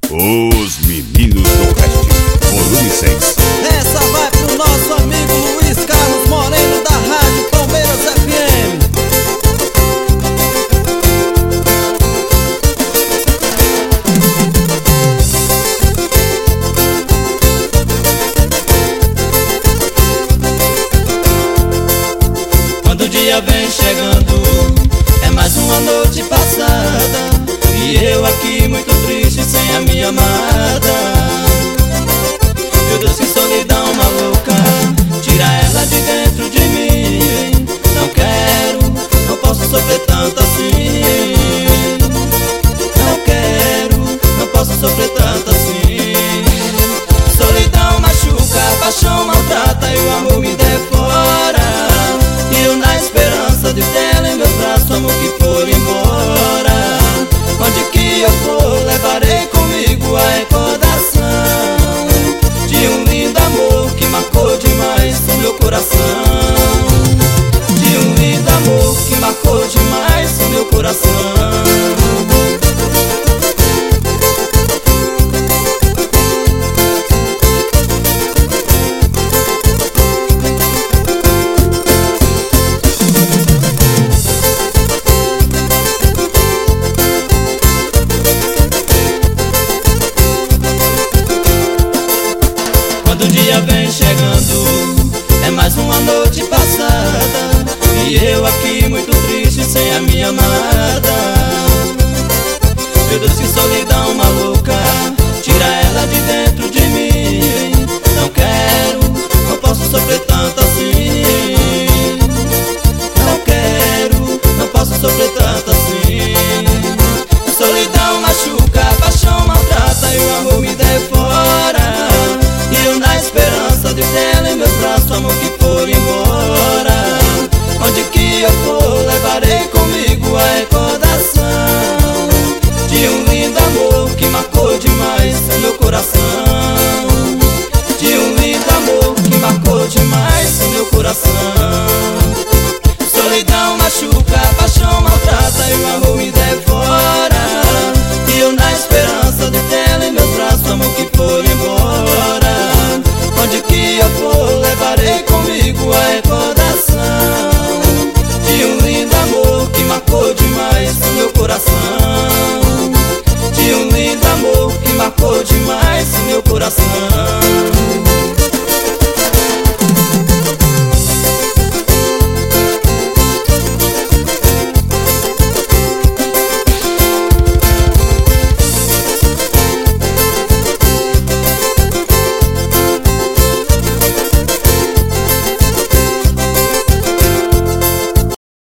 Os Meninos do Oeste, volume 6. Essa vai pro nosso amigo Luiz Carlos Moreno da Rádio Palmeiras FM. Quando o dia vem chegando, é mais uma noite passada, e eu aqui muito triste sem a minha amada.